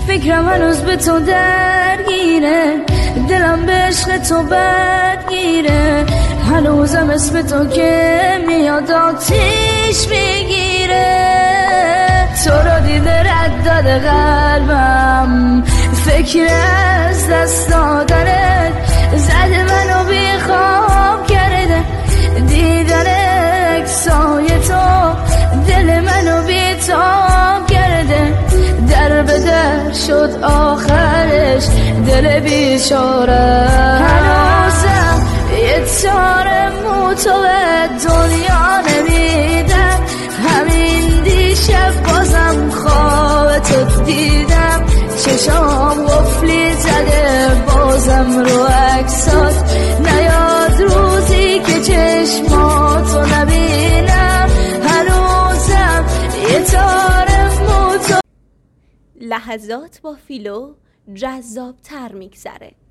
فکرم هنوز به تو درگیره، دلم به عشق تو برگیره، هنوزم اسم تو که میاد آتیش میگیره. تو رو دیده رد داده قلبم، فکر از دست دادنت زده منو بی خواب کرده، دیدن اکسای تو دل منو بی تاب کرده، در به در شد آخرش دل بیچاره. هنوزم یه تار موتو به دنیا نمیدم، همین دیشب بازم خواب تو دیدم، چشام قفلی زده بازم رو عکسات نیاد روزی که چشماتو نبینم، هنوزم یه تار موتو. لحظات با فیلو جذاب تر میگذره.